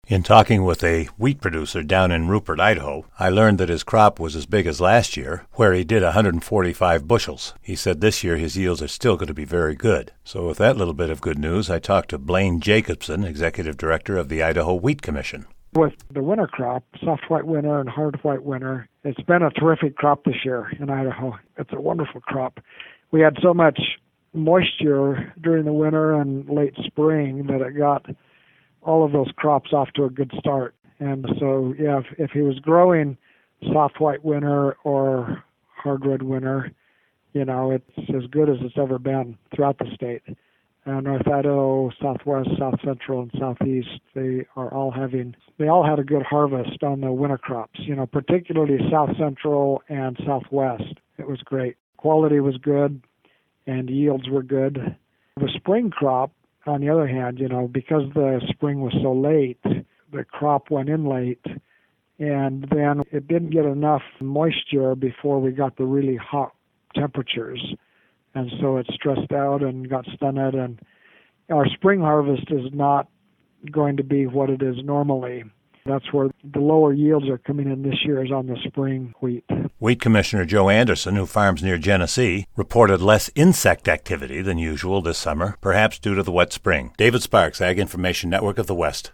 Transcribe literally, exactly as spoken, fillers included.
In talking with a wheat producer down in Rupert, Idaho, I learned that his crop was as big as last year, where he did one hundred forty-five bushels. He said this year his yields are still going to be very good. So with that little bit of good news, I talked to Blaine Jacobson, Executive Director of the Idaho Wheat Commission. With the winter crop, soft white winter and hard white winter, it's been a terrific crop this year in Idaho. It's a wonderful crop. We had so much moisture during the winter and late spring that it got all of those crops off to a good start. And so, yeah, if, if he was growing soft white winter or hard red winter, you know, it's as good as it's ever been throughout the state. Uh, North Idaho, Southwest, South Central, and Southeast, they are all having, they all had a good harvest on the winter crops, you know, particularly South Central and Southwest. It was great. Quality was good and yields were good. The spring crop, on the other hand, you know, because the spring was so late, the crop went in late, and then it didn't get enough moisture before we got the really hot temperatures. And so it stressed out and got stunted, and our spring harvest is not going to be what it is normally. That's where the lower yields are coming in this year, is on the spring wheat. Wheat Commissioner Joe Anderson, who farms near Genesee, reported less insect activity than usual this summer, perhaps due to the wet spring. David Sparks, Ag Information Network of the West.